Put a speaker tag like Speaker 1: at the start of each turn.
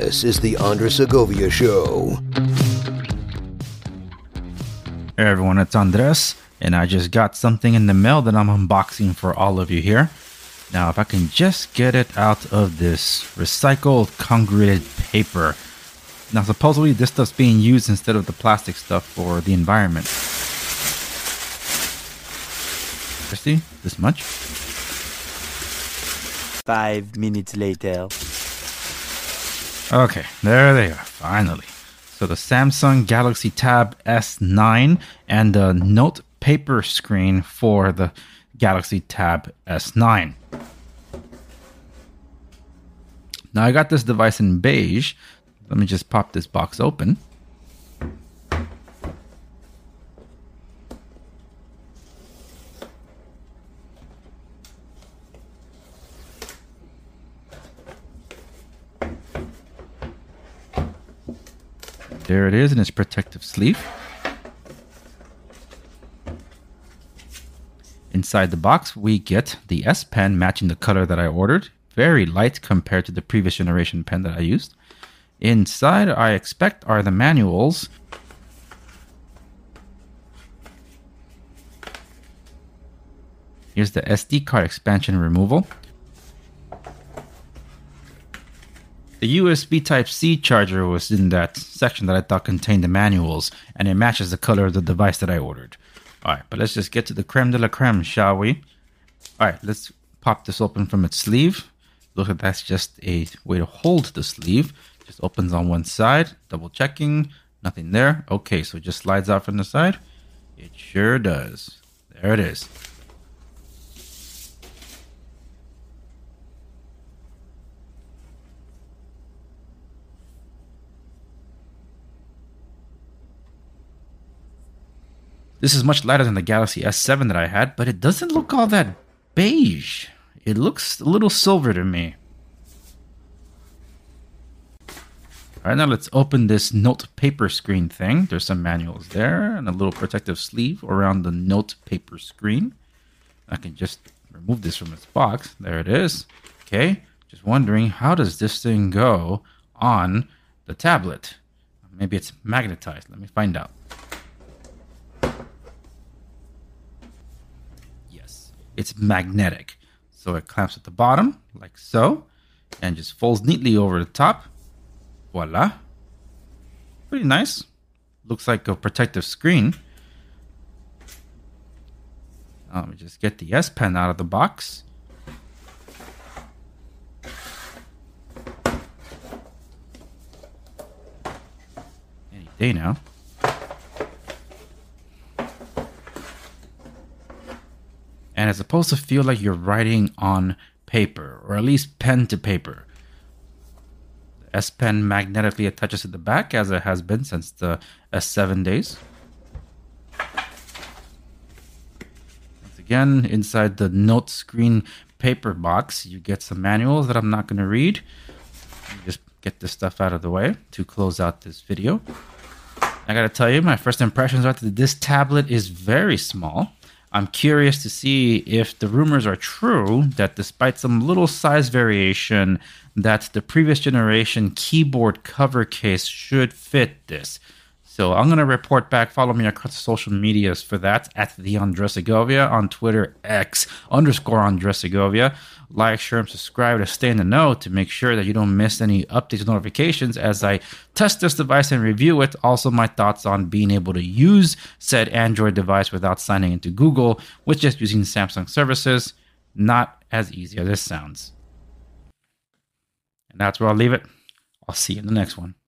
Speaker 1: This is the Andres Segovia Show.
Speaker 2: Hey everyone, it's Andres, and I just got something in the mail that I'm unboxing for all of you here. Now, if I can just get it out of this recycled congruent paper. Now, supposedly this stuff's being used instead of the plastic stuff for the environment. See, this much.
Speaker 3: 5 minutes later.
Speaker 2: Okay, there they are, finally. So the Samsung Galaxy Tab S9 and the Note paper screen for the Galaxy Tab S9. Now I got this device in beige. Let me just pop this box open. There it is in its protective sleeve. Inside the box, we get the S Pen matching the color that I ordered. Very light compared to the previous generation pen that I used. Inside, I expect, are the manuals. Here's the SD card expansion removal. The USB Type-C charger was in that section that I thought contained the manuals, and it matches the color of the device that I ordered. Alright, but let's just get to the creme de la creme, shall we? Alright, let's pop this open from its sleeve. Look, that's just a way to hold the sleeve. Just opens on one side, double checking, nothing there. Okay, so it just slides out from the side. It sure does. There it is. This is much lighter than the Galaxy S7 that I had, but it doesn't look all that beige. It looks a little silver to me. Alright, now let's open this Note paper screen thing. There's some manuals there and a little protective sleeve around the Note paper screen. I can just remove this from its box. There it is. Okay, just wondering, how does this thing go on the tablet? Maybe it's magnetized. Let me find out. It's magnetic. So it clamps at the bottom, like so, and just folds neatly over the top. Voila. Pretty nice. Looks like a protective screen. Now, let me just get the S Pen out of the box. Any day now. And it's supposed to feel like you're writing on paper, or at least pen to paper. The S Pen magnetically attaches to the back, as it has been since the S7 days. Once again, inside the Note screen paper box, you get some manuals that I'm not going to read. Just get this stuff out of the way to close out this video. I got to tell you, my first impressions are that this tablet is very small. I'm curious to see if the rumors are true that despite some little size variation, that the previous generation keyboard cover case should fit this. So I'm going to report back. Follow me across the social medias for that at the Andres Segovia on Twitter, X_Andres Segovia. Like, share, and subscribe to stay in the know to make sure that you don't miss any updates or notifications as I test this device and review it. Also, my thoughts on being able to use said Android device without signing into Google with just using Samsung services. Not as easy as this sounds. And that's where I'll leave it. I'll see you in the next one.